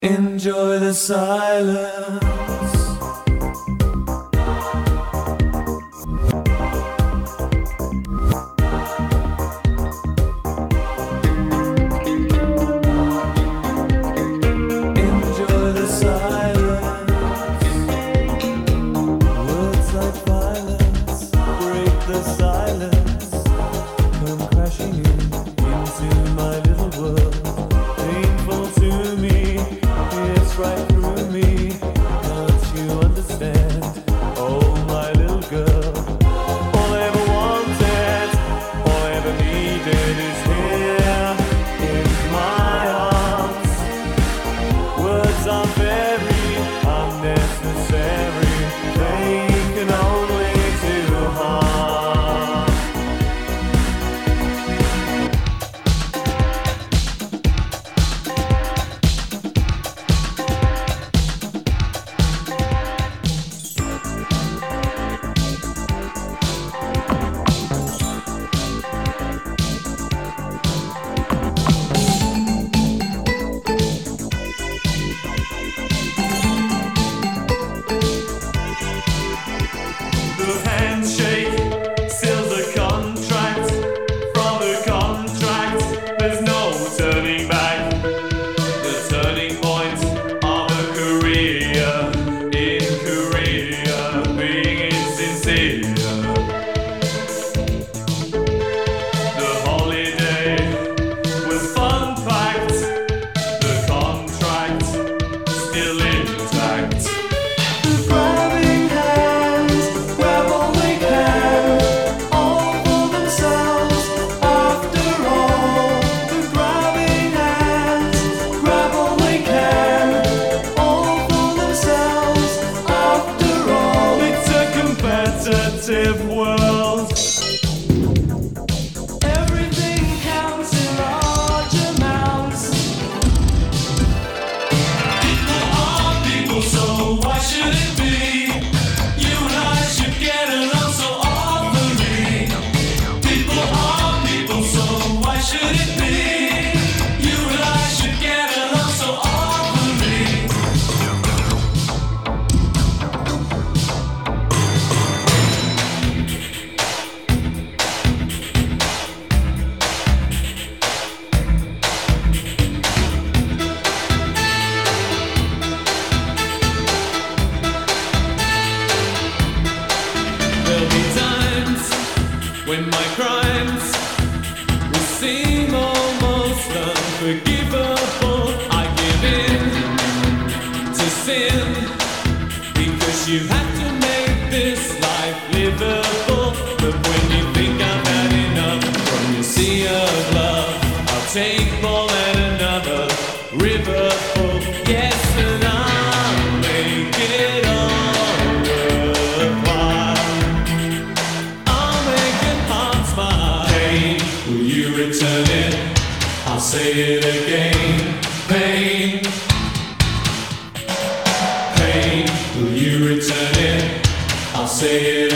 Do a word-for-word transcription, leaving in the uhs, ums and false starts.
Enjoy the silence. Enjoy the silence. Words like violence break the silence. Come crashing in into my little world. Painful to me. It's right through me. Can't you understand? Oh, my little girl. All I ever wanted, all I ever needed is here in my arms. Words are very unnecessary. They can only do harm. The handshake seals the contract. From the contract, there's no turning back. The turning point of a career in Korea, being insincere. The holiday was fun packed. The contract still intact. Grabbing hands, grab all they can, all for themselves. After all, the grabbing hands, grab all they can, all for themselves. After all, it's a competitive world. Everything counts in large amounts. People are people, so why should it be? You and I should get along so awfully. People are people, so why should it be? You and I should get along so awfully. There'll be times when my crimes will seem almost unforgivable. I give in to sin because you have to make this life livable. But when you think I've had enough from your sea of love, I'll take more than another river full. Yes, and I'll make it all worthwhile. I'll make your heart smile. Pain, will you return it? I'll say it again. Pain, pain, will you return it? I'll say it